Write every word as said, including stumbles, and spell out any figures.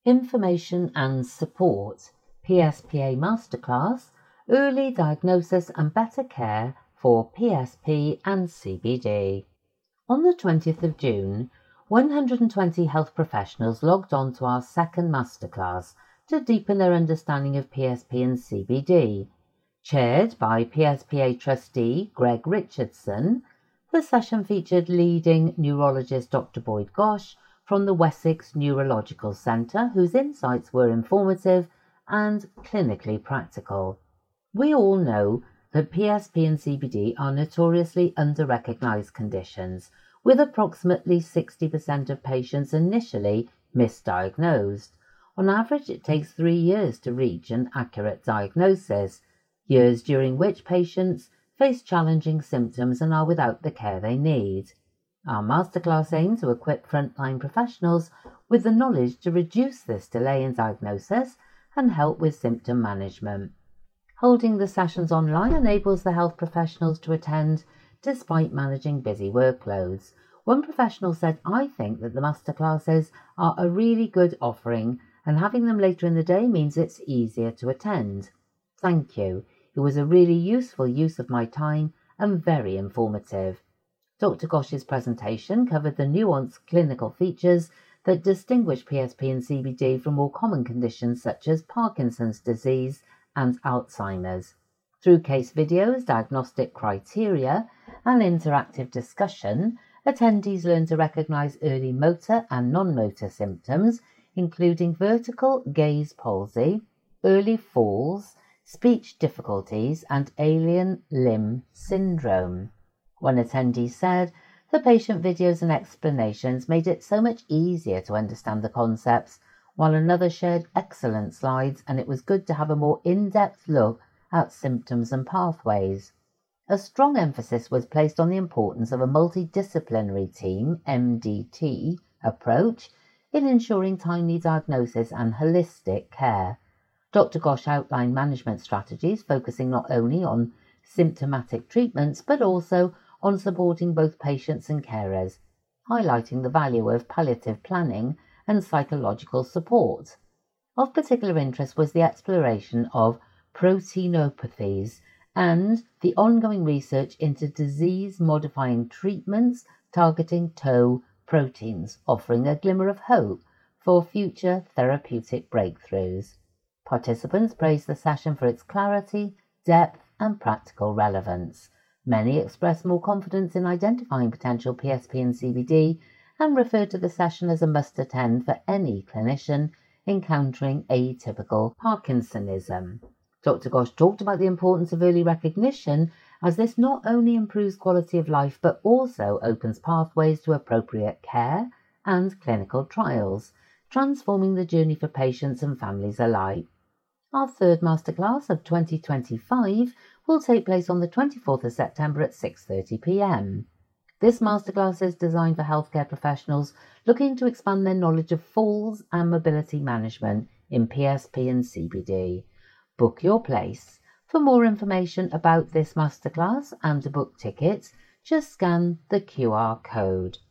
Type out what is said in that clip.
Information and Support, P S P A Masterclass, Early Diagnosis and Better Care for P S P and C B D. On the twentieth of June, one hundred twenty health professionals logged on to our second masterclass to deepen their understanding of P S P and C B D. Chaired by P S P A trustee Greg Richardson, the session featured leading neurologist Doctor Boyd Gosh from the Wessex Neurological Centre, whose insights were informative and clinically practical. We all know that P S P and C B D are notoriously under-recognised conditions, with approximately sixty percent of patients initially misdiagnosed. On average, it takes three years to reach an accurate diagnosis, years during which patients face challenging symptoms and are without the care they need. Our masterclass aims to equip frontline professionals with the knowledge to reduce this delay in diagnosis and help with symptom management. Holding the sessions online enables the health professionals to attend despite managing busy workloads. One professional said, "I think that the masterclasses are a really good offering, and having them later in the day means it's easier to attend. Thank you. It was a really useful use of my time and very informative." Doctor Gosh's presentation covered the nuanced clinical features that distinguish P S P and C B D from more common conditions such as Parkinson's disease and Alzheimer's. Through case videos, diagnostic criteria, and interactive discussion, attendees learn to recognise early motor and non-motor symptoms, including vertical gaze palsy, early falls, speech difficulties, and alien limb syndrome. One attendee said, "The patient videos and explanations made it so much easier to understand the concepts, while another shared excellent slides, and it was good to have a more in-depth look at symptoms and pathways." A strong emphasis was placed on the importance of a multidisciplinary team (M D T) approach in ensuring timely diagnosis and holistic care. Doctor Gosh outlined management strategies focusing not only on symptomatic treatments but also on supporting both patients and carers, highlighting the value of palliative planning and psychological support. Of particular interest was the exploration of proteinopathies and the ongoing research into disease-modifying treatments targeting tau proteins, offering a glimmer of hope for future therapeutic breakthroughs. Participants praised the session for its clarity, depth, and practical relevance. Many expressed more confidence in identifying potential P S P and C B D and referred to the session as a must-attend for any clinician encountering atypical Parkinsonism. Doctor Gosh talked about the importance of early recognition, as this not only improves quality of life but also opens pathways to appropriate care and clinical trials, transforming the journey for patients and families alike. Our third masterclass of twenty twenty-five will take place on the twenty-fourth of September at six thirty p m. This masterclass is designed for healthcare professionals looking to expand their knowledge of falls and mobility management in P S P and C B D. Book your place. For more information about this masterclass and to book tickets, just scan the Q R code.